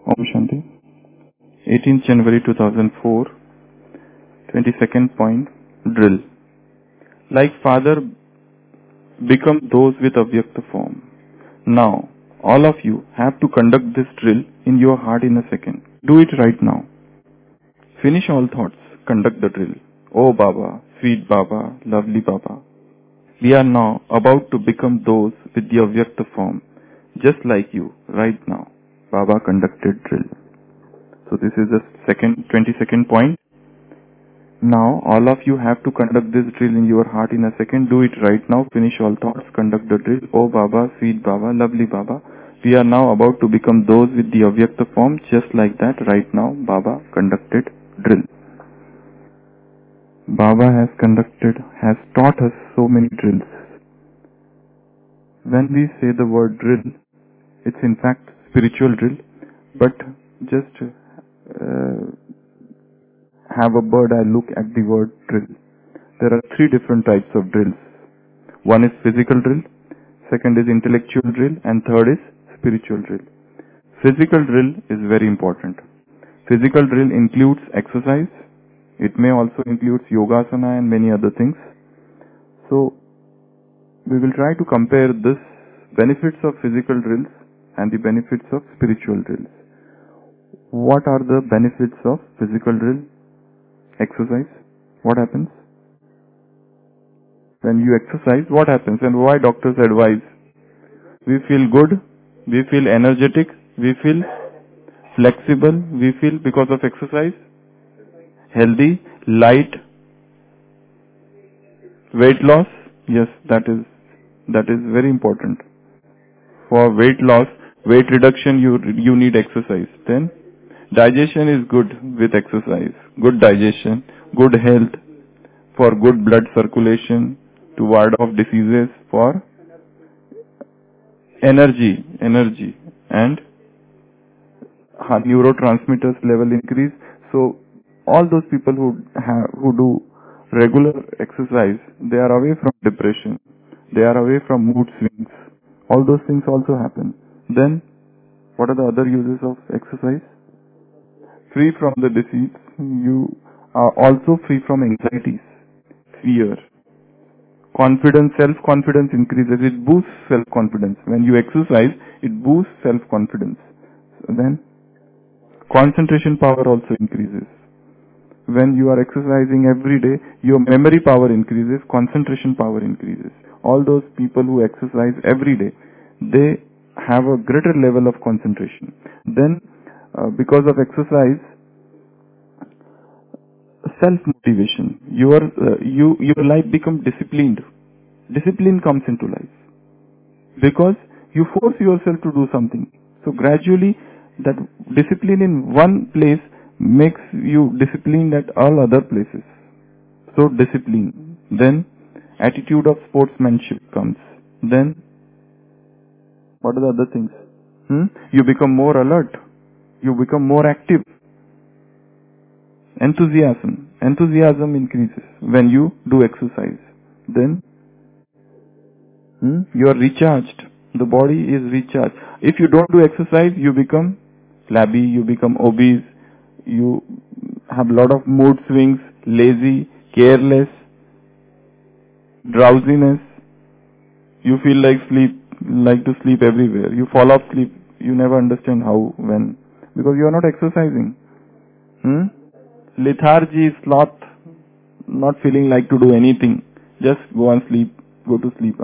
Om Shanti. 18th January 2004, 22nd point, drill. Like Father, become those with avyakta form. Now, all of you have to conduct this drill in your heart in a second. Do it right now. Finish all thoughts. Conduct the drill. Oh Baba, sweet Baba, lovely Baba. We are now about to become those with the avyakta form, just like you, right now. Baba conducted drill. So this is the 22nd point. Now all of you have to conduct this drill in your heart in a second. Do it right now. Finish all thoughts. Conduct the drill. Oh Baba, sweet Baba, lovely Baba. We are now about to become those with the avyakta form, just like that. Right now, Baba conducted drill. Baba has taught us so many drills. When we say the word drill, it's in fact spiritual drill, but just have a bird eye look at the word drill. There are three different types of drills. One is physical drill, second is intellectual drill, and third is spiritual drill. Physical drill is very important. Physical drill includes exercise. It may also include yogasana and many other things. So, we will try to compare this benefits of physical drills and the benefits of spiritual drills. What are the benefits of physical drill? Exercise. What happens? When you exercise, what happens? And why doctors advise? We feel good, we feel energetic, we feel flexible, we feel because of exercise, healthy, light, weight loss. Yes, that is very important. For weight loss, weight reduction, you need exercise. Then digestion is good with exercise. Good digestion, good health, for good blood circulation, to ward off diseases, for energy, and neurotransmitters level increase. So all those people who do regular exercise, they are away from depression, they are away from mood swings. All those things also happen. Then what are the other uses of exercise? Free from the disease. You are also free from anxieties, fear. Confidence, self-confidence increases. It boosts self-confidence. When you exercise, it boosts self-confidence. Then concentration power also increases. When you are exercising every day, your memory power increases, concentration power increases. All those people who exercise every day, they have a greater level of concentration. Then, because of exercise, self-motivation, your life becomes disciplined. Discipline comes into life because you force yourself to do something. So gradually, that discipline in one place makes you disciplined at all other places. So discipline. Then attitude of sportsmanship comes. Then what are the other things? You become more alert. You become more active. Enthusiasm. Enthusiasm increases when you do exercise. Then you are recharged. The body is recharged. If you don't do exercise, you become flabby, you become obese, you have a lot of mood swings, lazy, careless, drowsiness. You feel like to sleep everywhere. You fall off sleep. You never understand how, when. Because you are not exercising. Lethargy, sloth, not feeling like to do anything. Just go and sleep. Go to sleep.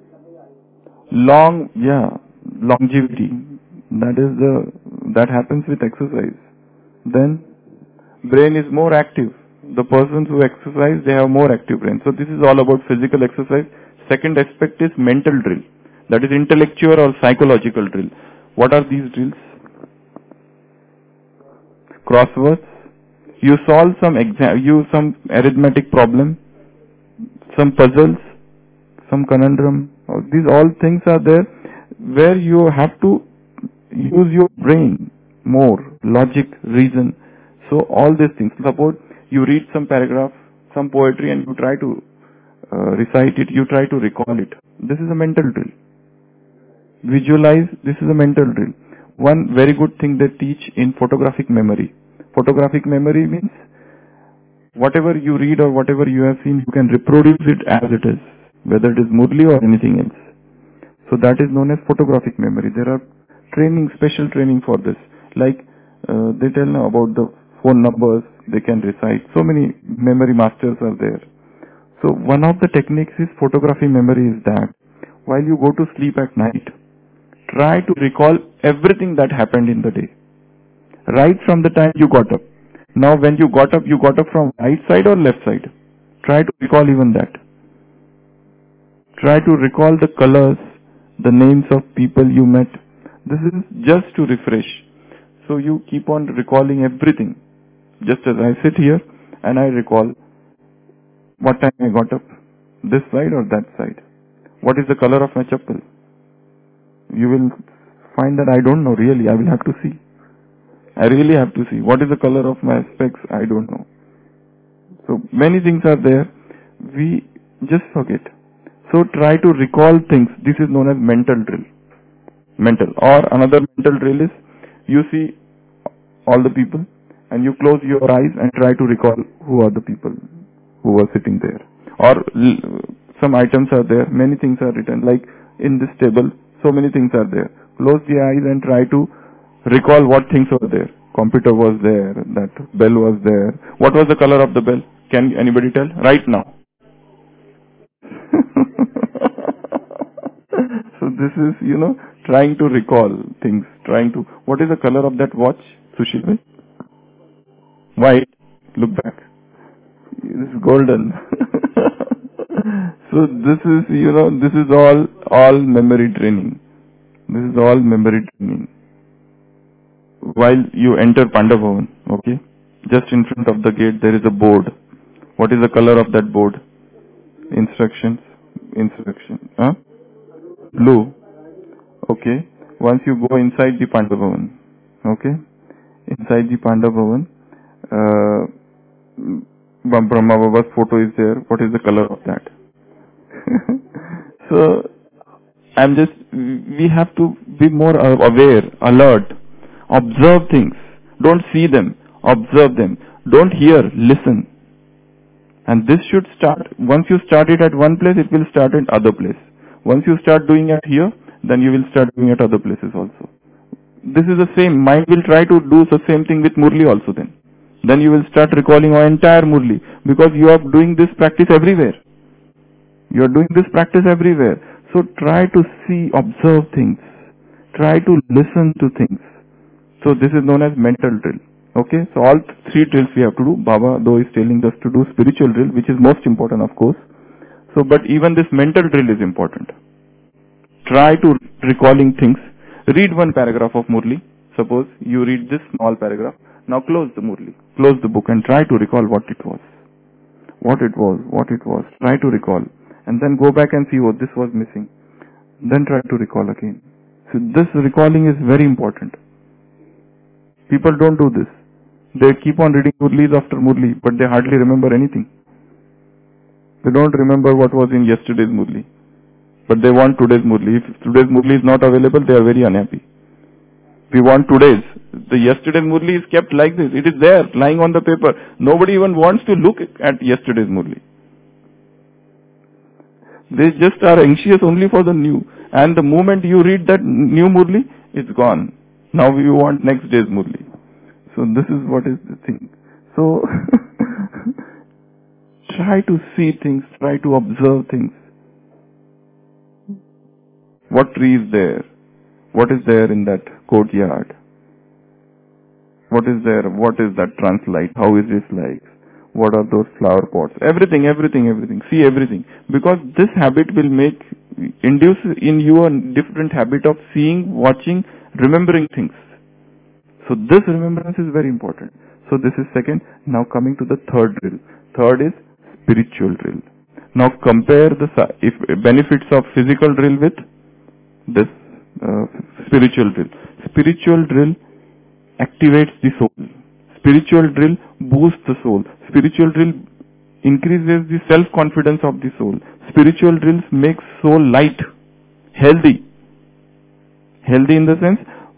Longevity. That happens with exercise. Then brain is more active. The persons who exercise, they have more active brain. So this is all about physical exercise. Second aspect is mental drill. That is intellectual or psychological drill. What are these drills? Crosswords. You solve some arithmetic problem, some puzzles, some conundrum. These all things are there where you have to use your brain more, logic, reason. So all these things. Suppose you read some paragraph, some poetry, and you try to recite it, you try to recall it. This is a mental drill. Visualize, this is a mental drill. one very good thing they teach in photographic memory. Photographic memory means whatever you read or whatever you have seen, you can reproduce it as it is, whether it is Murli or anything else. So that is known as photographic memory. There are special training for this. Like they tell now about the phone numbers, they can recite. So many memory masters are there. So one of the techniques is photography memory is that while you go to sleep at night, try to recall everything that happened in the day. Right from the time you got up. Now when you got up from right side or left side? Try to recall even that. Try to recall the colors, the names of people you met. This is just to refresh. So you keep on recalling everything. Just as I sit here and I recall what time I got up, this side or that side. What is the color of my chappal? You will find that I don't know really. I will have to see. I really have to see. What is the color of my specs? I don't know. So many things are there. We just forget. So try to recall things. This is known as mental drill. Mental. Or another mental drill is you see all the people and you close your eyes and try to recall who are the people who were sitting there. Or some items are there. Many things are written. Like in this table, so many things are there. Close the eyes and try to recall what things were there. Computer was there. That bell was there. What was the color of the bell? Can anybody tell? Right now. So this is, trying to recall things. What is the color of that watch, Sushil bhai? White. Look back. This is golden. So this is, this is all memory training. This is all memory training. While you enter Pandava Bhavan, okay, just in front of the gate there is a board. What is the color of that board? Instruction. Huh? Blue. Okay. Once you go inside the Pandava Bhavan, okay, inside the Pandava Bhavan, Brahma Baba's photo is there. What is the color of that? So, we have to be more aware, alert, observe things. Don't see them, observe them. Don't hear, listen. And this should start, once you start it at one place, it will start at other place. Once you start doing it here, then you will start doing it at other places also. This is the same. Mind will try to do the same thing with Murli also then. Then you will start recalling our entire Murli because you are doing this practice everywhere. You are doing this practice everywhere. So try to see, observe things. Try to listen to things. So this is known as mental drill. Okay, so all three drills we have to do. Baba though is telling us to do spiritual drill, which is most important of course. So but even this mental drill is important. Try to recalling things. Read one paragraph of Murli. Suppose you read this small paragraph. Now close the Murli. Close the book and try to recall what it was. Try to recall. And then go back and see what this was missing. Then try to recall again. So this recalling is very important. People don't do this. They keep on reading Murlis after Murli, but they hardly remember anything. They don't remember what was in yesterday's Murli. But they want today's Murli. If today's Murli is not available, they are very unhappy. We want today's. The yesterday's Murli is kept like this. It is there, lying on the paper. Nobody even wants to look at yesterday's Murli. They just are anxious only for the new. And the moment you read that new Murli, it's gone. Now you want next day's Murli. So this is what is the thing. So try to see things, try to observe things. What tree is there? What is there in that courtyard? What is there? What is that trance like? How is it like? What are those flower pots? Everything. See everything. Because this habit will induce in you a different habit of seeing, watching, remembering things. So this remembrance is very important. So this is second. Now coming to the third drill. Third is spiritual drill. Now compare the benefits of physical drill with this spiritual drill. Spiritual drill activates the soul. Spiritual drill boosts the soul. Spiritual drill increases the self-confidence of the soul. Spiritual drills make soul light, healthy. Healthy in the sense,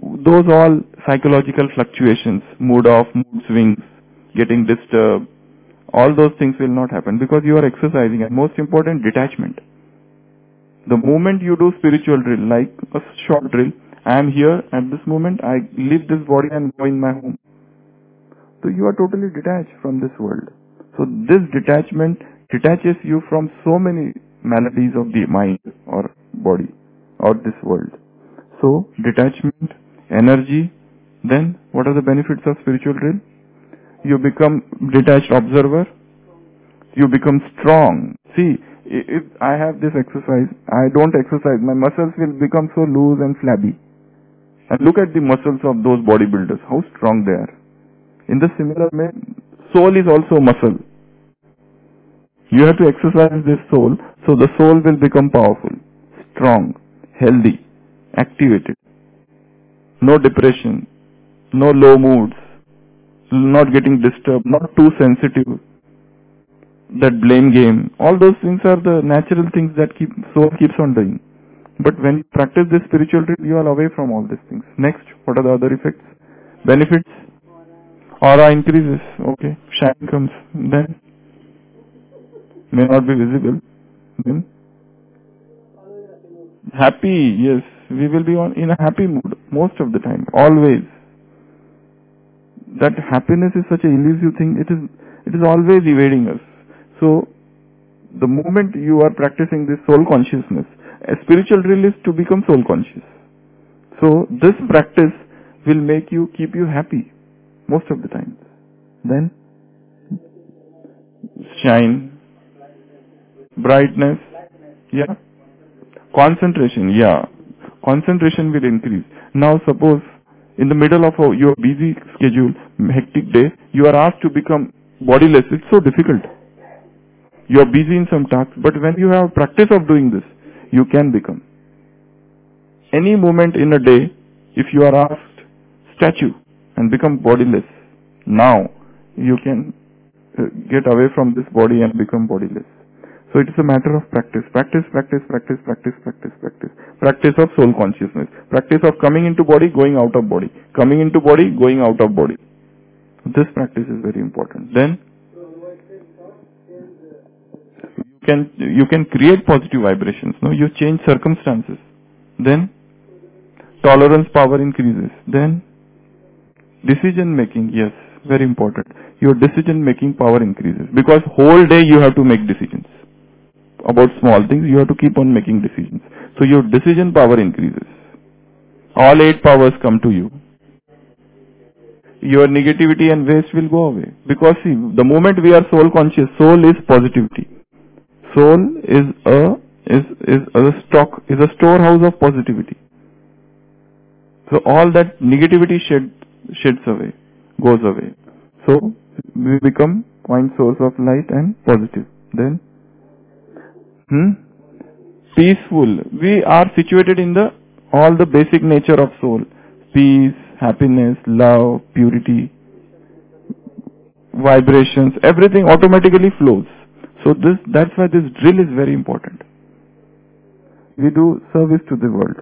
Those all psychological fluctuations, mood off, mood swings, getting disturbed, all those things will not happen because you are exercising. And most important, detachment. The moment you do spiritual drill, like a short drill, I am here at this moment, I leave this body and go in my home. So you are totally detached from this world. So this detachment detaches you from so many maladies of the mind or body or this world. So detachment, energy, then what are the benefits of spiritual drill? You become detached observer, you become strong. See, if I have this exercise, I don't exercise, my muscles will become so loose and flabby. And look at the muscles of those bodybuilders, how strong they are. In the similar way, soul is also muscle. You have to exercise this soul, so the soul will become powerful, strong, healthy, activated. No depression, no low moods, not getting disturbed, not too sensitive. That blame game, all those things are the natural things that soul keeps on doing. But when you practice this spiritual drill, you are away from all these things. Next, what are the other effects? Benefits? Aura increases. Okay. Shine comes. Then may not be visible. Then happy. Yes, we will be in a happy mood most of the time. Always. That happiness is such an elusive thing. It is always evading us. So the moment you are practicing this soul consciousness, a spiritual drill is to become soul conscious. So this practice will keep you happy most of the time. Then shine, brightness, yeah, concentration, yeah, concentration will increase. Now suppose in the middle of your busy schedule, hectic day, you are asked to become bodiless. It's so difficult. You are busy in some tasks, but when you have practice of doing this, you can become. Any moment in a day, if you are asked, statue and become bodiless, now you can get away from this body and become bodiless. So it is a matter of practice. Practice of soul consciousness. Practice of coming into body, going out of body. Coming into body, going out of body. This practice is very important. Then you can create positive vibrations. No, you change circumstances. Then tolerance power increases. Then decision making, yes, very important. Your decision making power increases because whole day you have to make decisions about small things. You have to keep on making decisions. So your decision power increases. All 8 powers come to you. Your negativity and waste will go away because see, the moment we are soul conscious, soul is positivity. Soul is a storehouse of positivity. So all that negativity sheds away, goes away. So we become point source of light and positive. Then peaceful. We are situated in all the basic nature of soul. Peace, happiness, love, purity, vibrations, everything automatically flows. So that's why this drill is very important. We do service to the world.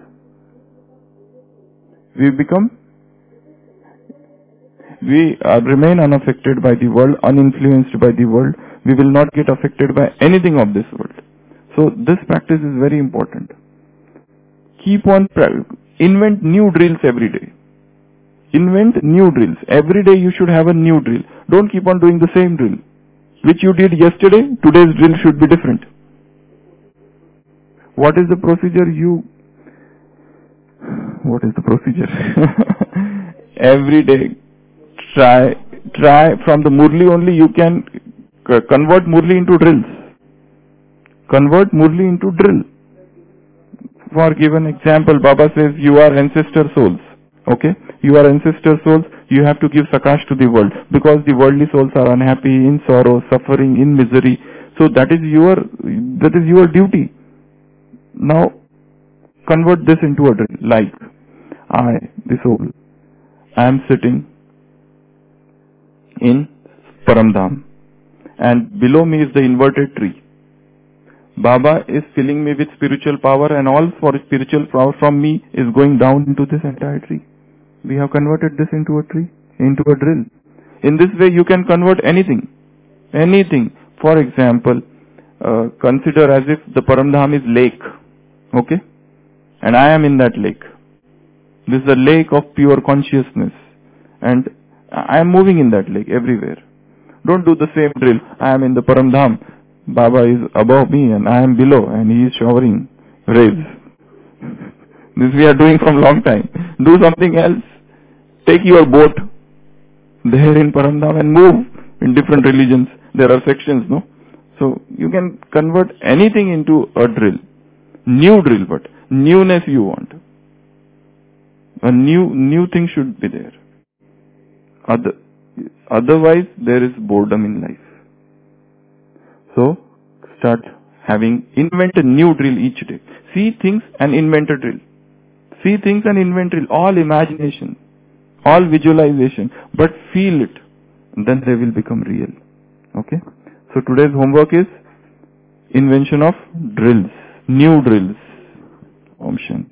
We remain unaffected by the world, uninfluenced by the world. We will not get affected by anything of this world. So this practice is very important. Keep on invent new drills every day. Invent new drills. Every day you should have a new drill. Don't keep on doing the same drill. Which you did yesterday, today's drill should be different. What is the procedure? Every day, try from the Murli only you can convert Murli into drills. Convert Murli into drill. For given example, Baba says you are ancestor souls. Okay? You are ancestor souls, you have to give sakash to the world because the worldly souls are unhappy, in sorrow, suffering, in misery. So that is your duty. Now convert this into a drill. Like I, the soul, I am sitting in Paramdham and below me is the inverted tree. Baba is filling me with spiritual power and all for spiritual power from me is going down into this entire tree. We have converted this into a tree, into a drill. In this way, you can convert anything. Anything. For example, consider as if the Paramdham is lake. Okay? And I am in that lake. This is a lake of pure consciousness. And I am moving in that lake everywhere. Don't do the same drill. I am in the Paramdham. Baba is above me and I am below and he is showering rays. This we are doing from long time. Do something else. Take your boat there in Paramdham and move. In different religions there are sections, no? So you can convert anything into a drill. New drill, but newness you want. A new thing should be there. Otherwise there is boredom in life. So start invent a new drill each day. See things and invent a drill. See things and invent drill. All imagination, all visualization, but feel it. Then they will become real. Okay? So today's homework is invention of drills, new drills. Om Shanti.